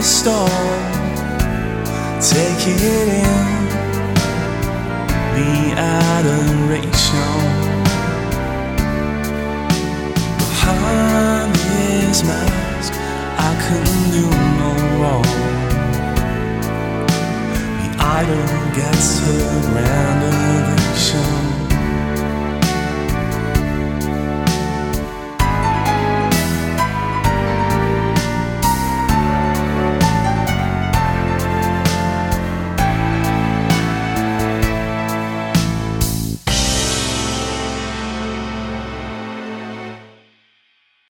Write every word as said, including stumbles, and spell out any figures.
storm. Take it in, the adoration. Behind his mask, I couldn't do no wrong. The idol gets her round.